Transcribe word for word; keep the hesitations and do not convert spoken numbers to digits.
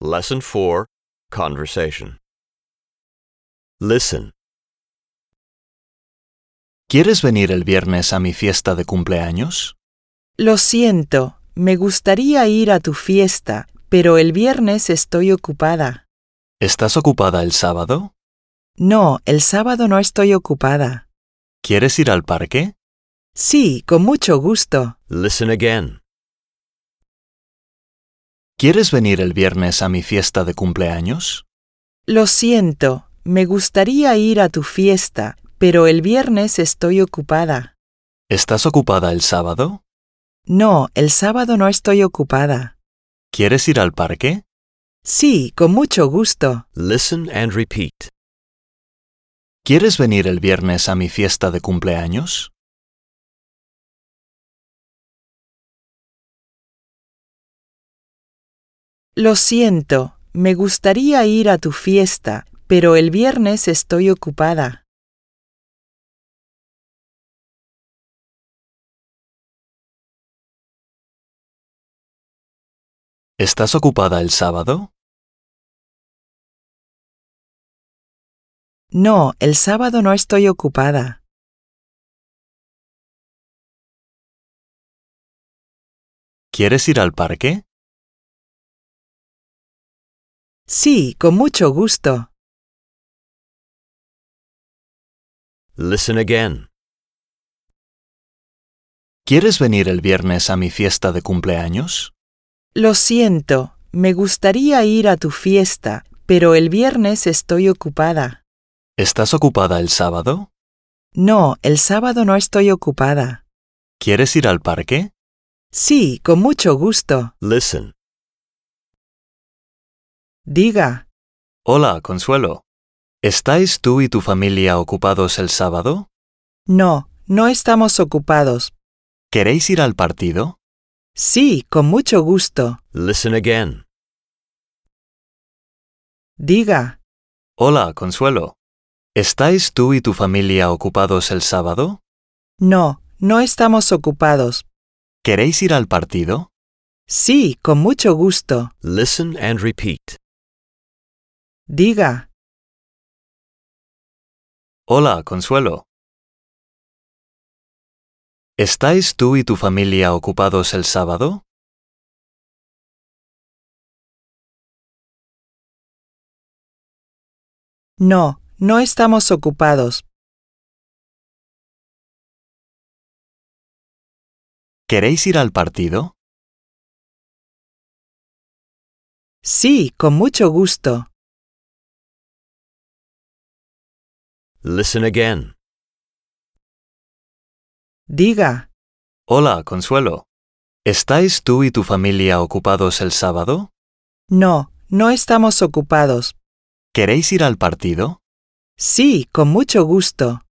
Lesson four, Conversation. Listen. ¿Quieres venir el viernes a mi fiesta de cumpleaños? Lo siento, me gustaría ir a tu fiesta, pero el viernes estoy ocupada. ¿Estás ocupada el sábado? No, el sábado no estoy ocupada. ¿Quieres ir al parque? Sí, con mucho gusto. Listen again. ¿Quieres venir el viernes a mi fiesta de cumpleaños? Lo siento, me gustaría ir a tu fiesta, pero el viernes estoy ocupada. ¿Estás ocupada el sábado? No, el sábado no estoy ocupada. ¿Quieres ir al parque? Sí, con mucho gusto. Listen and repeat. ¿Quieres venir el viernes a mi fiesta de cumpleaños? Lo siento, me gustaría ir a tu fiesta, pero el viernes estoy ocupada. ¿Estás ocupada el sábado? No, el sábado no estoy ocupada. ¿Quieres ir al parque? Sí, con mucho gusto. Listen again. ¿Quieres venir el viernes a mi fiesta de cumpleaños? Lo siento, me gustaría ir a tu fiesta, pero el viernes estoy ocupada. ¿Estás ocupada el sábado? No, el sábado no estoy ocupada. ¿Quieres ir al parque? Sí, con mucho gusto. Listen. Diga. Hola, Consuelo. ¿Estáis tú y tu familia ocupados el sábado? No, no estamos ocupados. ¿Queréis ir al partido? Sí, con mucho gusto. Listen again. Diga. Hola, Consuelo. ¿Estáis tú y tu familia ocupados el sábado? No, no estamos ocupados. ¿Queréis ir al partido? Sí, con mucho gusto. Listen and repeat. Diga. Hola, Consuelo. ¿Estáis tú y tu familia ocupados el sábado? No, no estamos ocupados. ¿Queréis ir al partido? Sí, con mucho gusto. Listen again. Diga. Hola, Consuelo. ¿Estáis tú y tu familia ocupados el sábado? No, no estamos ocupados. ¿Queréis ir al partido? Sí, con mucho gusto.